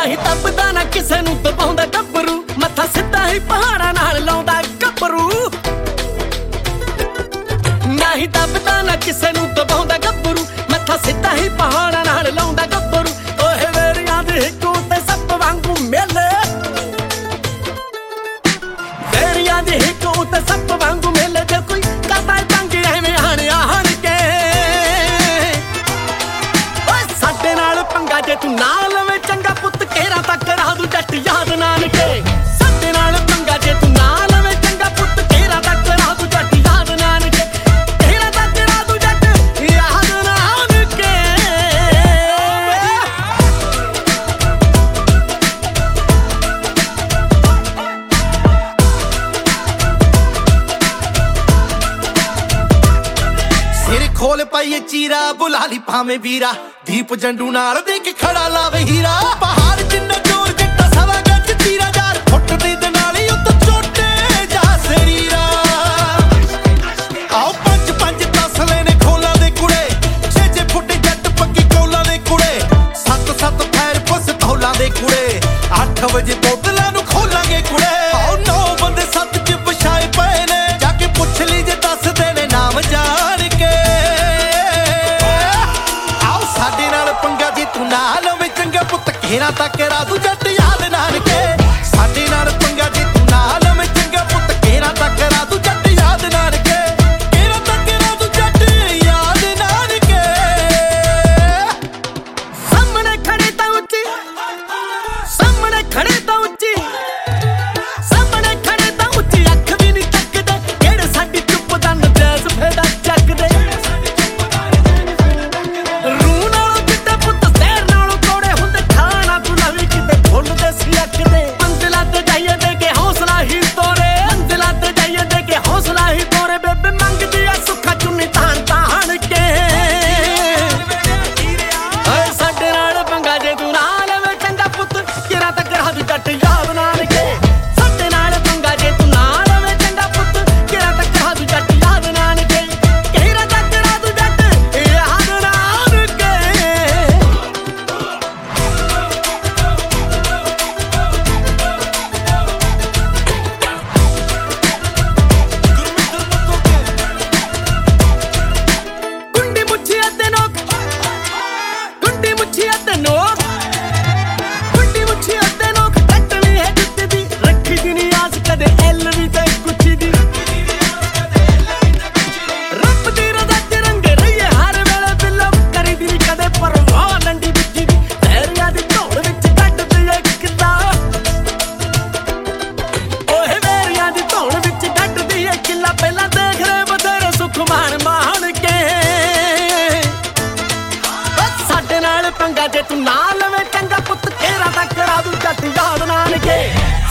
ਹੀ ਦੱਬਦਾ ਨਾ ਕਿਸੇ ਨੂੰ ਦਬਾਉਂਦਾ ਗੱਭਰੂ, ਮੱਥਾ ਸਿੱਧਾ ਹੀ ਪਹਾੜਾਂ ਨਾਲ ਲਾਉਂਦਾ ਗੱਭਰੂ। ਨਾ ਹੀ ਦੱਬਦਾ ਨਾ ਕਿਸੇ ਨੂੰ ਦਬਾਉਂਦਾ ਗੱਭਰੂ, ਮੱਥਾ ਸਿੱਧਾ ਹੀ ਪਹਾੜਾਂ ਨਾਲ ਲਾਉਂਦਾ ਗੱਭਰੂ। ਓਏ ਵੇਰੀਆਂ ਦੇ ਹਿੱਕੂ ਤੇ ਸੱਪ ਵਾਂਗੂ ਮੇਲੇ, ਵੇਰੀਆਂ ਦੇ ਹਿੱਕੂ ਤੇ ਸੱਪ ਵਾਂਗੂ ਮੇਲੇ। ਜੇ ਕੋਈ ਕਰਦਾ ਤੰਗ ਐਵੇਂ ਹਾਣ ਕੇ, ਓਏ ਸਾਡੇ ਨਾਲ ਪੰਗਾ ਜੇ ਤੂੰ ਨਾ ਲਵੇਂ ਚੰਗਾ ਪੁੱਤ, ਘੇਰਾ ਤੱਕ ਕਰਾ ਦੂ ਜੱਟ ਯਾਦ ਨਾਨਕੇ। ਸਾਡੇ ਨਾਲ ਪੰਗਾ ਜੇ ਤੂੰ ਨਾ ਲਵੇਂ ਚੰਗਾ ਪੁੱਤ, ਘੇਰਾ ਤੱਕ ਕਰਾ ਦੂ ਜੱਟ ਯਾਦ ਨਾਨਕੇ। ਘੇਰਾ ਤੱਕ ਕਰਾ ਦੂ ਜੱਟ ਯਾਦ ਨਾਨਕੇ। ਸਿਰ ਖੋਲ ਪਾਈਏ ਚੀਰਾ, ਬੁਲਾ ਲਈ ਭਾਵੇਂ ਵੀਰਾ, ਦੀਪ ਜੰਡੂ ਨਾਲ ਦੇ ਕੇ ਖੜਾ ਲਾਵੇ ਹੀਰਾ। ਪਹਾੜ ਜਿੰਨਾ ਜ਼ੋਰ ਜੱਟਾ ਸਵਾ ਗੱਜ ਤੀਰਾ, ਯਾਰ ਫੁੱਟ ਦੀ ਦਨਾਲੀ ਉੱਤੇ ਚੋਟੇ ਜਾ ਸਰੀਰਾ। ਆਓ 5-5 ਤਸਲੇ ਨੇ ਖੋਲਾਂ ਦੇ ਕੁੜੇ, 6-6 ਫੁੱਟ ਜੱਟ ਪੱਕੀ ਕੌਲਾਂ ਦੇ ਕੁੜੇ, 7-7 ਫੈਰ ਪਿਸਤੌਲਾਂ ਦੇ ਕੁੜੇ। 8 ਵਜੇ ਬੋਤਲਾਂ ਨੂੰ ਖੋਲਾਂਗੇ ਕੁੜੇ। ਆਓ 9 ਬੰਦੇ 7 ਚ ਵਿਛਾਏ ਪਏ ਨੇ, ਜਾ ਕੇ ਪੁੱਛ ਲਈ ਜੇ ਦੱਸਦੇ ਨੇ ਨਾਮ ਜਾਣ ਕੇ। ਸਾਡੇ ਨਾਲ ਪੰਗਾ ਜੇ ਤੂੰ ਨਾ ਲਵੇਂ ਚੰਗਾ ਪੁੱਤ, ਘੇਰਾ ਤੱਕ ਕਰਾ ਦੂ ਜੱਟ ਯਾਦ ਨਾਨਕੇ। ਸਾਡੇ ਨਾਲ ਪੰਗਾ ਜੇ ਤੂੰ ਨਾ ਲਵੇਂ ਚੰਗਾ ਪੁੱਤ, ਘੇਰਾ ਤੱਕ ਕਰਾ ਦੂ ਜੱਟ ਯਾਦ ਨਾਨਕੇ। ਘੇਰਾ ਤੱਕ ਕਰਾ ਦੂ ਜੱਟ ਯਾਦ ਨਾਨਕੇ। ਸਾਹਮਣੇ ਖੜੇ ਤਾਂ ਉੱਚੀ, ਸਾਹਮਣੇ ਖੜੇ ਤਾਂ ਉੱਚੀ, ਸਾਹਮਣੇ ਖੜੇ ਤਾਂ ਉੱਚੀ, ਅੱਖ ਵੀ ਨਹੀਂ ਤੱਕਦੇ ਜਿਹੜੇ ਸਾਡੀ ਚੁੱਪ ਦਾ ਨਜਾਇਜ਼ ਫਾਇਦਾ ਚੱਕਦੇ। ਮੰਜ਼ਿਲਾਂ ਤੇ ਜਾਈਏ ਦੇ ਕੇ ਹੌਸਲਾ ਹੀ ਤੋਰੇ, ਮੰਜ਼ਿਲਾਂ ਤੇ ਜਾਈਏ ਦੇ ਕੇ ਹੌਸਲਾ ਹੀ ਤੋਰੇ। ਬੇਬੇ ਮੰਗਦੀ ਆ ਸੁੱਖਾ ਚੁੰਨੀ ਤਾਣ ਤਾਣ ਕੇ। ਓਏ ਸਾਡੇ ਨਾਲ ਪੰਗਾ ਜੇ ਤੂੰ ਨਾ ਲਵੇਂ ਚੰਗਾ ਪੁੱਤ, ਘੇਰਾ ਤੱਕ ਕਰਾ ਦੂ ਜੱਟ ਯਾਦ ਨਾਨਕੇ। ਸਾਡੇ ਨਾਲ ਪੰਗਾ ਜੇ ਤੂੰ ਨਾ ਲਵੇਂ ਚੰਗਾ ਪੁੱਤ, ਘੇਰਾ ਤੱਕ ਕਰਾ ਦੂ ਜੱਟ ਯਾਦ ਨਾਨਕੇ। ਘੇਰਾ ਤੱਕ ਕਰਾ ਦੂ ਜੱਟ ਯਾਦ ਨਾਨਕੇ। ਗੁੰਡੀ ਮੁੱਛੀ ਅਤੇ ਨੋਕ, ਗੁੰਡੀ ਮੁੱਛੀ ਅਤੇ ਨੋਕ, ਗੁੰਡੀ ਮੁੱਛੀ ਅਤੇ ਨੋਕ। ਕੱਟ ਵੀ ਹੈ ਜੁੱਤੀ ਦੀ, ਰੱਖੀ ਦੀ ਨੀ ਆਸ ਕਦੇ ਐਲ ਵੀ ਤੇ ਗੁੱਛੀ ਦੀ। ਰੱਬ ਦੀ ਰਜ਼ਾ ਚ ਰੰਗੇ ਰਹੀਏ ਹਰ ਵੇਲੇ, ਬਿੱਲੋ ਕਰੀ ਦੀ ਨੀ ਕਦੇ ਪਰਵਾਹ ਲੰਡੀ ਵਿੱਚੀ ਦੀ। ਵੈਰੀਆਂ ਦੀ ਧੌਣ ਵਿੱਚ ਕੱਢਦੀ ਏ ਕਿੱਲਾ, ਓਏ ਵੈਰੀਆਂ ਦੀ ਧੌਣ ਵਿੱਚ ਕੱਢਦੀ ਏ ਕਿੱਲਾ। ਪਹਿਲਾਂ ਦੇਖ ਰਹੇ ਬਥੇਰੇ ਸੁੱਖ ਮਾਣ ਮਾਣ ਕੇ। ਸਾਡੇ ਨਾਲ ਪੰਗਾ ਜੇ ਤੂੰ ਨਾ ਲਵੇਂ ਚੰਗਾ ਪੁੱਤ, ਘੇਰਾ ਤੱਕ ਕਰਾ ਦੂ ਜੱਟ ਯਾਦ ਨਾਨਕੇ।